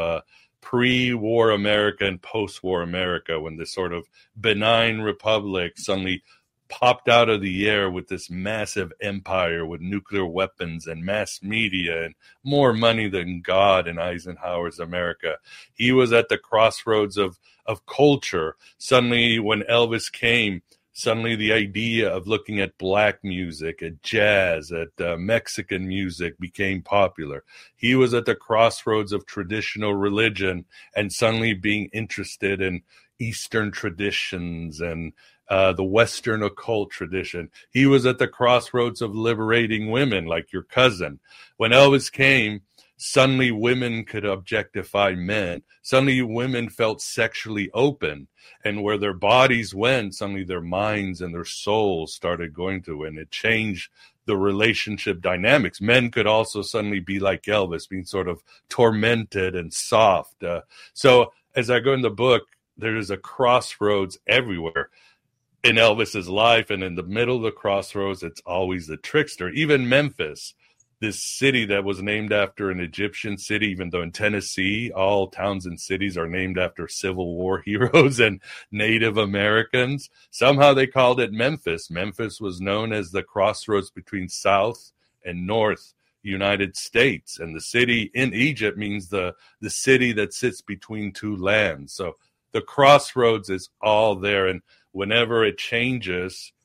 pre-war America and post-war America, when this sort of benign republic suddenly popped out of the air with this massive empire with nuclear weapons and mass media and more money than God in Eisenhower's America. He was at the crossroads of culture. Suddenly, when Elvis came, suddenly the idea of looking at black music, at jazz, at Mexican music became popular. He was at the crossroads of traditional religion and suddenly being interested in Eastern traditions and the Western occult tradition. He was at the crossroads of liberating women, like your cousin. When Elvis came, suddenly women could objectify men. Suddenly women felt sexually open. And where their bodies went, suddenly their minds and their souls started going to. And it changed the relationship dynamics. Men could also suddenly be like Elvis, being sort of tormented and soft. So as I go in the book, there is a crossroads everywhere in Elvis's life. And in the middle of the crossroads, it's always the trickster. Even Memphis, this city that was named after an Egyptian city, even though in Tennessee, all towns and cities are named after Civil War heroes and Native Americans. Somehow they called it Memphis. Memphis was known as the crossroads between South and North United States. And the city in Egypt means the city that sits between two lands. So the crossroads is all there. And whenever it changes,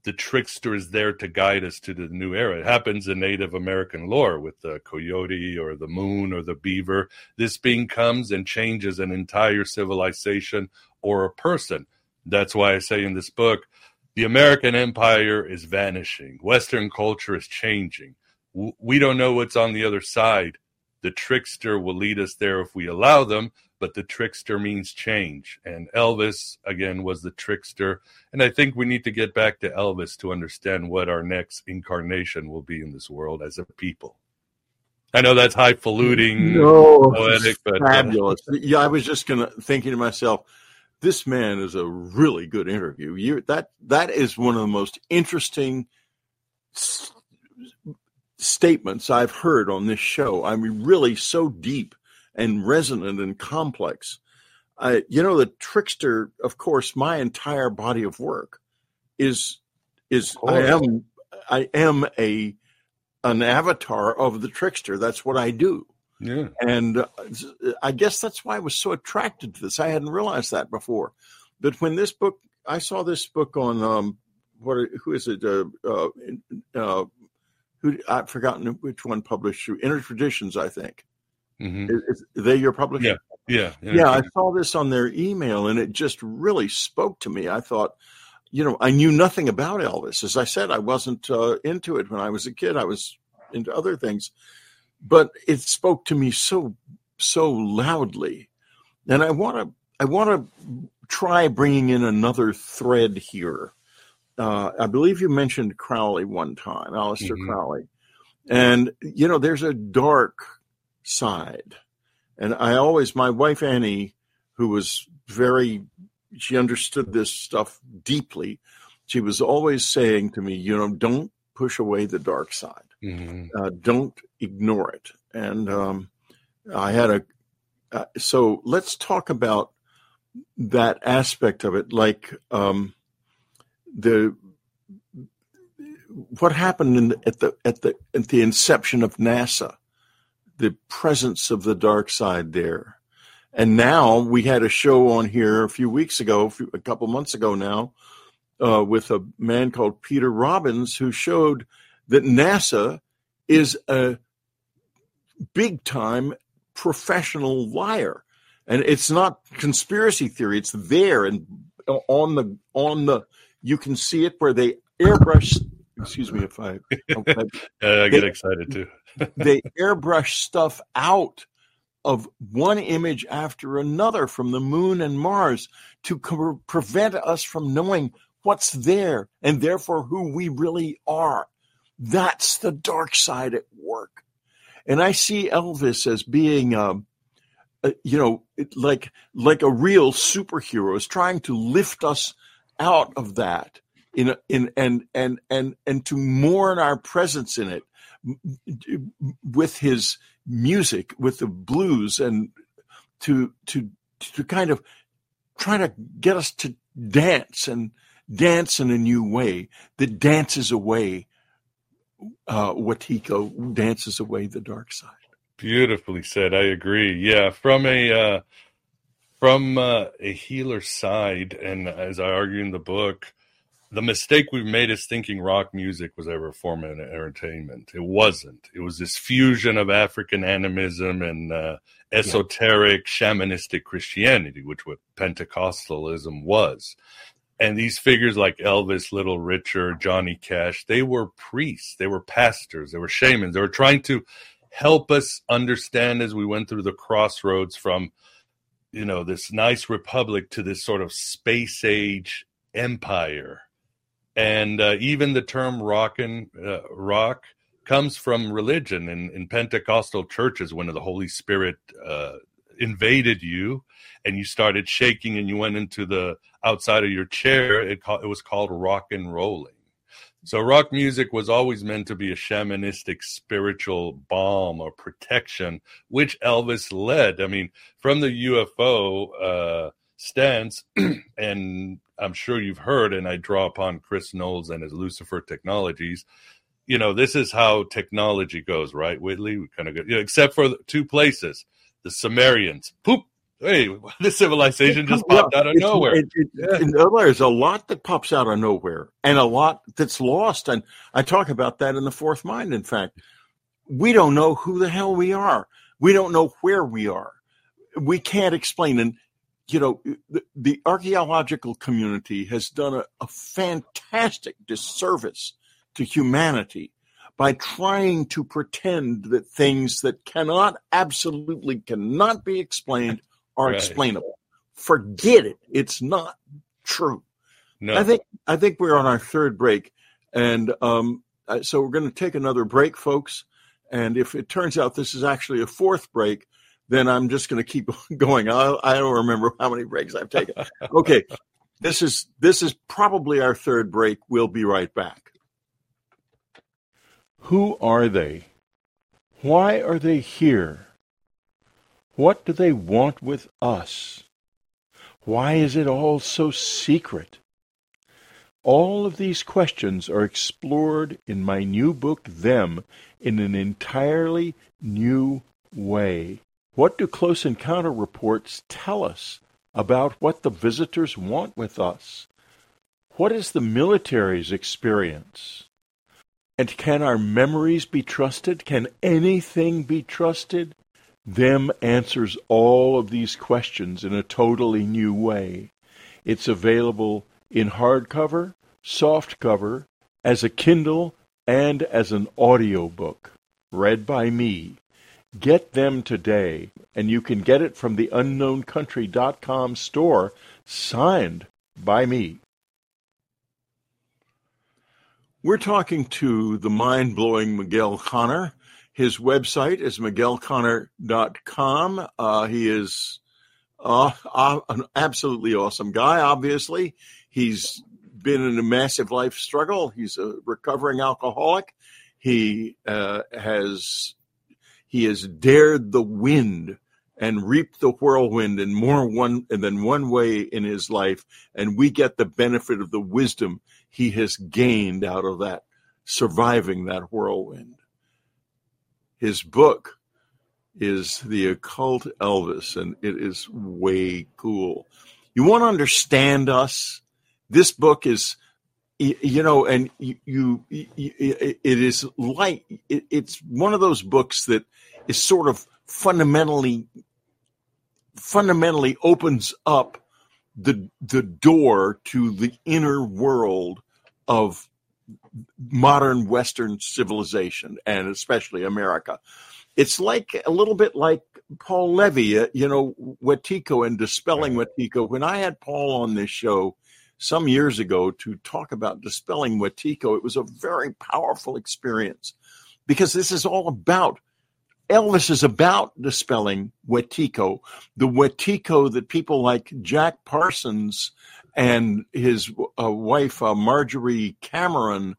the trickster is there to guide us to the new era. It happens in Native American lore with the coyote or the moon or the beaver. This being comes and changes an entire civilization or a person. That's why I say in this book, the American empire is vanishing. Western culture is changing. We don't know what's on the other side. The trickster will lead us there if we allow them, but the trickster means change. And Elvis, again, was the trickster. And I think we need to get back to Elvis to understand what our next incarnation will be in this world as a people. I know that's highfalutin, poetic, but fabulous. Yeah, I was just thinking to myself, this man is a really good interview. That is one of the most interesting statements I've heard on this show. I mean, really so deep and resonant and complex. The trickster, of course, my entire body of work is I am an avatar of the trickster. That's what I do. Yeah. And I guess that's why I was so attracted to this. I hadn't realized that before. But when I saw this book on who is it? I've forgotten which one published through Inner Traditions, I think. Mm-hmm. Is they your publisher? Yeah. I saw this on their email, and it just really spoke to me. I thought, I knew nothing about Elvis. As I said, I wasn't into it when I was a kid. I was into other things, but it spoke to me so loudly. And I want to try bringing in another thread here. I believe you mentioned Crowley one time, Aleister Crowley. And, there's a dark side. And my wife Annie, who was she understood this stuff deeply. She was always saying to me, don't push away the dark side. Mm-hmm. Don't ignore it. And I had so let's talk about that aspect of it, like what happened at the inception of NASA, the presence of the dark side there. And now we had a show on here a couple months ago now, with a man called Peter Robbins, who showed that NASA is a big time professional liar. And it's not conspiracy theory. It's there and on the you can see it where they airbrush. Excuse me if I get excited too. They airbrush stuff out of one image after another from the moon and Mars to prevent us from knowing what's there and therefore who we really are. That's the dark side at work. And I see Elvis as being, like a real superhero, is trying to lift us out of that and to mourn our presence in it with his music, with the blues, and to kind of try to get us to dance in a new way that dances away Wetiko, dances away the dark side. Beautifully said. I agree. Yeah, from a healer side, and as I argue in the book, the mistake we've made is thinking rock music was ever a form of entertainment. It wasn't. It was this fusion of African animism and esoteric shamanistic Christianity, which what Pentecostalism was. And these figures like Elvis, Little Richard, Johnny Cash, they were priests, they were pastors, they were shamans. They were trying to help us understand as we went through the crossroads from, this nice republic to this sort of space age empire. And even the term rock comes from religion. In Pentecostal churches, when the Holy Spirit invaded you and you started shaking and you went into the outside of your chair, it was called rock and rolling. So rock music was always meant to be a shamanistic spiritual balm or protection, which Elvis led. I mean, from the UFO stance, and I'm sure you've heard, and I draw upon Chris Knowles and his Lucifer Technologies, this is how technology goes, right, Whitley? We kind of go, except for two places. The Sumerians, poop, Hey, this civilization just popped out of nowhere. There's a lot that pops out of nowhere and a lot that's lost. And I talk about that in The Fourth Mind. In fact, we don't know who the hell we are. We don't know where we are. We can't explain. And, the archaeological community has done a fantastic disservice to humanity by trying to pretend that things that absolutely cannot be explained are explainable. Forget it. It's not true. No. I think we're on our third break. And so we're going to take another break, folks. And if it turns out this is actually a fourth break, then I'm just going to keep going. I don't remember how many breaks I've taken. Okay. This is probably our third break. We'll be right back. Who are they? Why are they here? What do they want with us? Why is it all so secret? All of these questions are explored in my new book, Them, in an entirely new way. What do Close Encounter reports tell us about what the visitors want with us? What is the military's experience? And can our memories be trusted? Can anything be trusted? Them answers all of these questions in a totally new way. It's available in hardcover, softcover, as a Kindle, and as an audiobook, read by me. Get Them today, and you can get it from the unknowncountry.com store, signed by me. We're talking to the mind-blowing Miguel Conner. His website is miguelconner.com. He is an absolutely awesome guy, obviously. He's been in a massive life struggle. He's a recovering alcoholic. He has dared the wind and reaped the whirlwind in more than one way in his life, and we get the benefit of the wisdom he has gained out of that, surviving that whirlwind. His book is The Occult Elvis, and it is way cool. You want to understand us? This book is, and it is like, it's one of those books that is sort of fundamentally opens up the door to the inner world of modern Western civilization, and especially America. It's like a little bit like Paul Levy, Wetiko and Dispelling Wetiko. When I had Paul on this show some years ago to talk about Dispelling Wetiko, it was a very powerful experience, because this is all about, Elvis is about dispelling Wetiko, the Wetiko that people like Jack Parsons and his wife, Marjorie Cameron,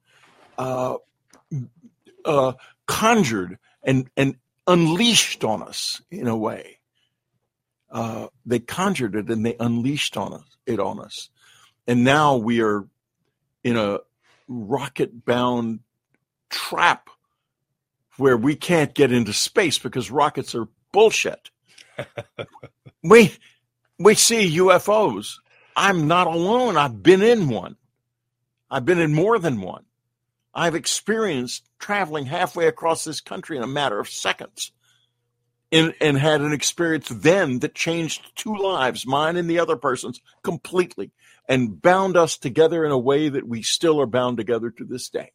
conjured and unleashed on us in a way. They conjured it and they unleashed it on us. And now we are in a rocket-bound trap where we can't get into space because rockets are bullshit. We see UFOs. I'm not alone. I've been in one. I've been in more than one. I've experienced traveling halfway across this country in a matter of seconds, and had an experience then that changed two lives, mine and the other person's, completely, and bound us together in a way that we still are bound together to this day.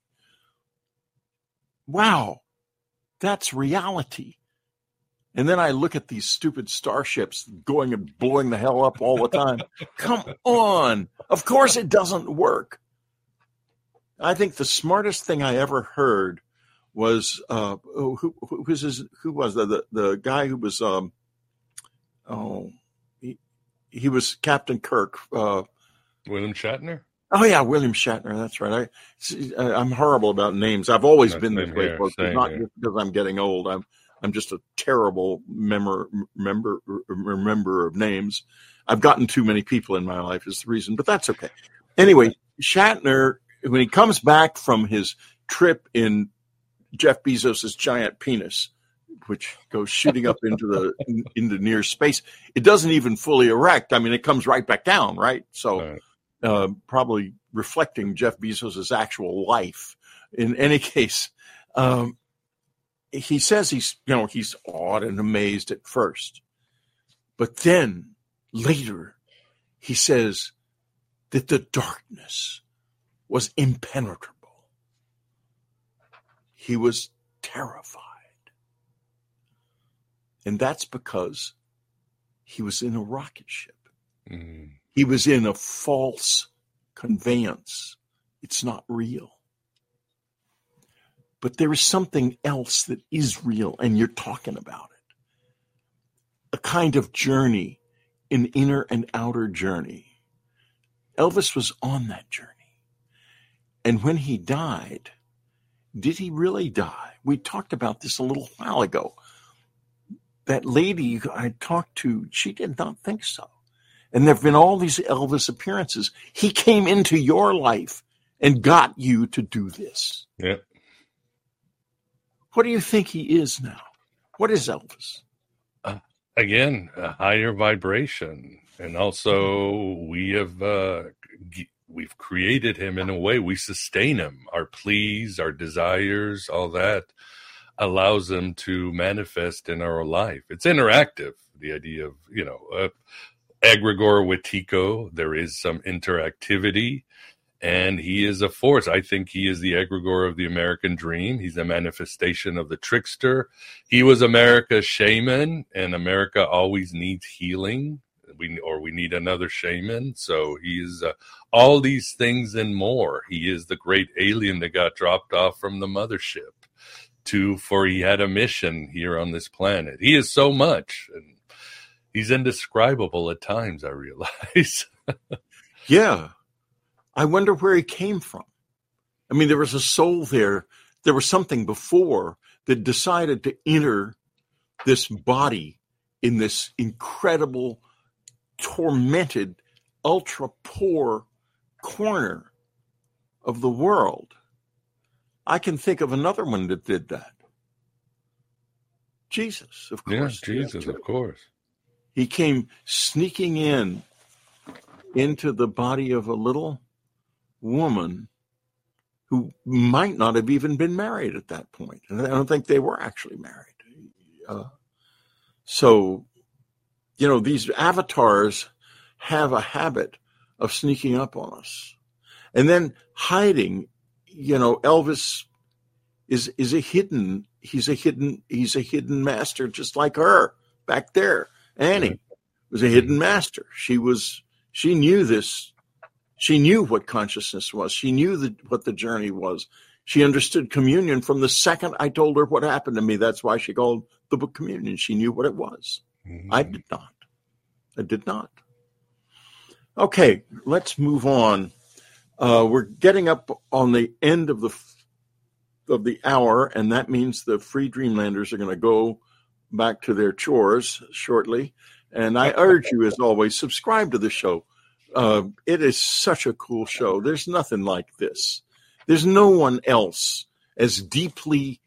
Wow, that's reality. And then I look at these stupid starships going and blowing the hell up all the time. Come on. Of course it doesn't work. I think the smartest thing I ever heard was who was the guy who was he was Captain Kirk. William Shatner? Oh yeah, William Shatner. That's right. I'm horrible about names. I've always been this way, folks. Not just because I'm getting old. I'm just a terrible remember of names. I've gotten too many people in my life is the reason, but that's okay. Anyway, Shatner, when he comes back from his trip in Jeff Bezos's giant penis which goes shooting up into near space. It doesn't even fully erect. I mean, it comes right back down, right? So probably reflecting Jeff Bezos' actual life. In any case, he says he's awed and amazed at first. But then later, he says that the darkness was impenetrable. He was terrified. And that's because he was in a rocket ship. Mm. He was in a false conveyance. It's not real. But there is something else that is real, and you're talking about it. A kind of journey, an inner and outer journey. Elvis was on that journey. And when he died, did he really die? We talked about this a little while ago. That lady I talked to, she did not think so. And there have been all these Elvis appearances. He came into your life and got you to do this. Yeah. What do you think he is now? What is Elvis? Again, a higher vibration. And also we've created him in a way. We sustain him. Our pleas, our desires, all that allows him to manifest in our life. It's interactive. The idea of, egregore wetiko, there is some interactivity, and he is a force. I think he is the egregore of the American dream. He's a manifestation of the trickster. He was America's shaman, and America always needs healing. We need another shaman. So he is all these things and more. He is the great alien that got dropped off from the mothership for he had a mission here on this planet. He is so much, and he's indescribable at times, I realize. Yeah. I wonder where he came from. I mean, there was a soul there. There was something before that decided to enter this body in this incredible, tormented, ultra-poor corner of the world. I can think of another one that did that. Jesus, of course. Yeah, Jesus, of course. He came sneaking into the body of a little woman who might not have even been married at that point. And I don't think they were actually married. So, these avatars have a habit of sneaking up on us and then hiding. Elvis is a hidden. He's a hidden master, just like her back there. Annie was a hidden master. She knew this. She knew what consciousness was. She knew what the journey was. She understood communion from the second I told her what happened to me. That's why she called the book Communion. She knew what it was. Mm-hmm. I did not. Okay, let's move on. We're getting up on the end of the hour, and that means the Free Dreamlanders are going to go back to their chores shortly. And I urge you, as always, subscribe to the show. It is such a cool show. There's nothing like this. There's no one else as deeply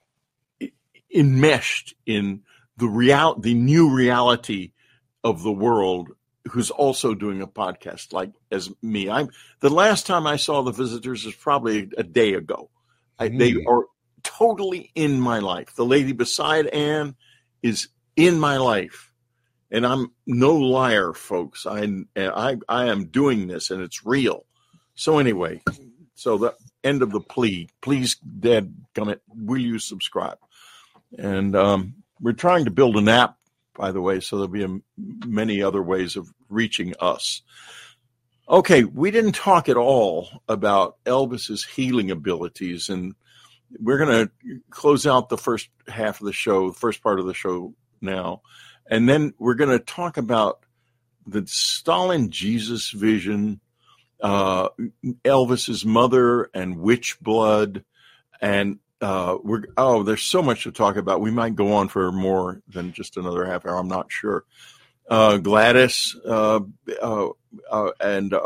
enmeshed in the new reality of the world who's also doing a podcast like as me. The last time I saw the Visitors is probably a day ago. They are totally in my life. The lady beside Anne is in my life. And I'm no liar, folks. I am doing this, and it's real. So anyway, the end of the plea. Please, dadgummit, will you subscribe? And we're trying to build an app, by the way, so there'll be many other ways of reaching us. Okay, we didn't talk at all about Elvis's healing abilities, and we're going to close out the first half of the show, the first part of the show now. And then we're going to talk about the Stalin Jesus vision, Elvis's mother and witch blood. And there's so much to talk about. We might go on for more than just another half hour. I'm not sure. Gladys and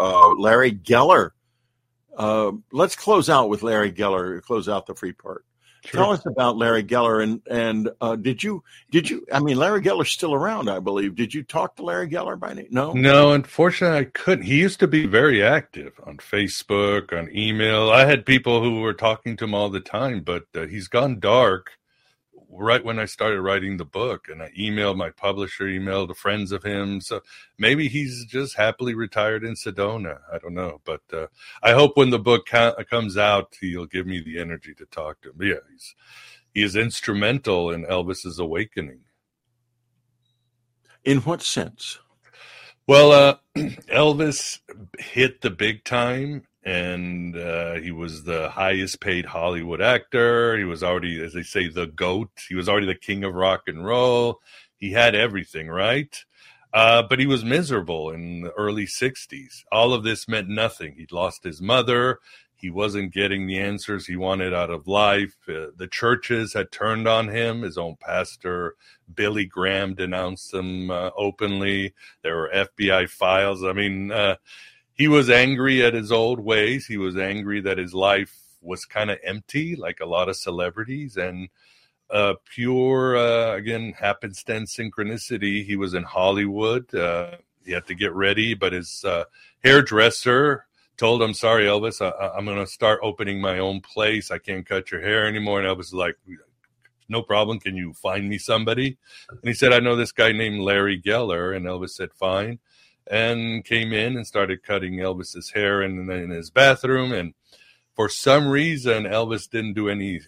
Larry Geller. Let's close out with Larry Geller, close out the free part. Tell us about Larry Geller, and did you? I mean, Larry Geller's still around, I believe. Did you talk to Larry Geller by name? No, unfortunately, I couldn't. He used to be very active on Facebook, on email. I had people who were talking to him all the time, but he's gone dark right when I started writing the book, and I emailed my publisher, emailed friends of him. So maybe he's just happily retired in Sedona. I don't know, but I hope when the book comes out, he'll give me the energy to talk to him. But yeah, he is instrumental in Elvis's awakening. In what sense? Well, Elvis hit the big time, and he was the highest paid Hollywood actor. He was already, as they say, the GOAT. He was already the king of rock and roll. He had everything, right? But he was miserable in the early 60s. All of this meant nothing. He'd lost his mother. He wasn't getting the answers he wanted out of life. The churches had turned on him. His own pastor, Billy Graham, denounced him openly. There were FBI files. I mean, he was angry at his old ways. He was angry that his life was kind of empty, like a lot of celebrities. And pure, again, happenstance synchronicity. He was in Hollywood. He had to get ready, but his hairdresser told him, sorry, Elvis, I'm going to start opening my own place. I can't cut your hair anymore. And Elvis was like, no problem. Can you find me somebody? And he said, I know this guy named Larry Geller. And Elvis said, fine. And came in and started cutting Elvis's hair in his bathroom. And for some reason, Elvis didn't do any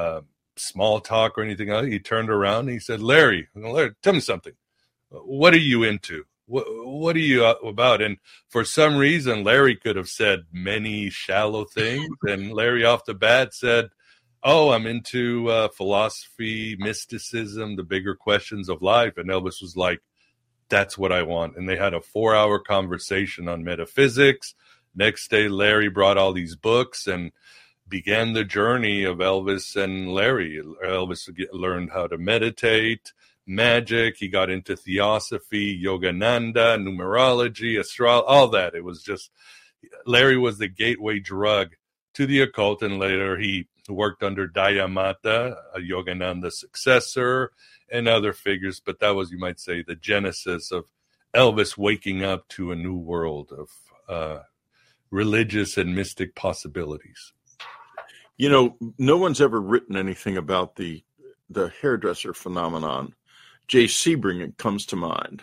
small talk or anything else. He turned around and he said, Larry, tell me something. What are you into? What are you about? And for some reason, Larry could have said many shallow things. And Larry off the bat said, oh, I'm into philosophy, mysticism, the bigger questions of life. And Elvis was like, that's what I want. And they had a 4-hour conversation on metaphysics. Next day, Larry brought all these books and began the journey of Elvis and Larry. Elvis learned how to meditate, magic. He got into theosophy, Yogananda, numerology, astrology, all that. It was just, Larry was the gateway drug to the occult. And later he worked under Dayamata, a Yogananda successor, and other figures. But that was, you might say, the genesis of Elvis waking up to a new world of religious and mystic possibilities. You know, no one's ever written anything about the hairdresser phenomenon. Jay Sebring comes to mind,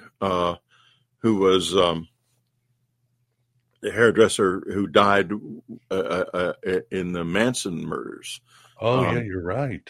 who was the hairdresser who died in the Manson murders. Oh, yeah, you're right.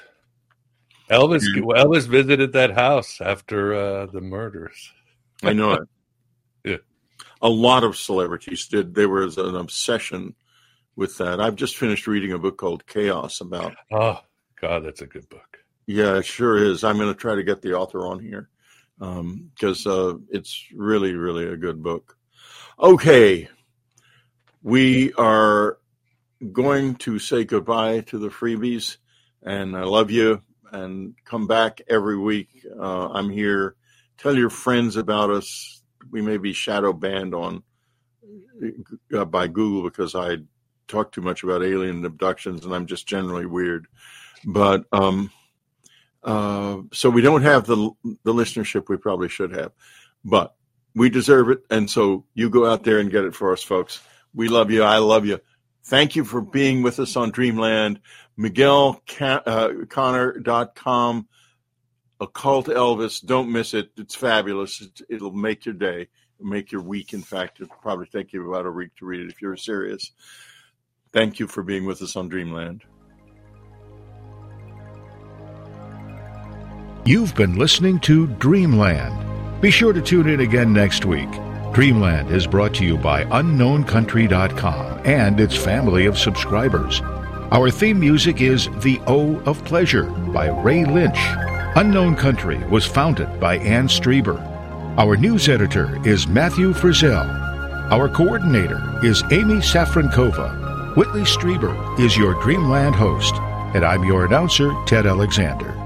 Elvis visited that house after the murders. I know it. Yeah. A lot of celebrities did. There was an obsession with that. I've just finished reading a book called Chaos about. Oh, God, that's a good book. Yeah, it sure is. I'm going to try to get the author on here because it's really, really a good book. Okay. We are going to say goodbye to the freebies, and I love you, and come back every week. I'm here. Tell your friends about us. We may be shadow banned by Google because I talk too much about alien abductions, and I'm just generally weird. But so we don't have the listenership we probably should have, but we deserve it. And so you go out there and get it for us, folks. We love you. I love you. Thank you for being with us on Dreamland. MiguelConnor.com. Occult Elvis. Don't miss it. It's fabulous. It'll make your day, make your week. In fact, it'll probably take you about a week to read it if you're serious. Thank you for being with us on Dreamland. You've been listening to Dreamland. Be sure to tune in again next week. Dreamland is brought to you by UnknownCountry.com and its family of subscribers. Our theme music is The O of Pleasure by Ray Lynch. Unknown Country was founded by Ann Strieber. Our news editor is Matthew Frizzell. Our coordinator is Amy Safrankova. Whitley Strieber is your Dreamland host, and I'm your announcer, Ted Alexander.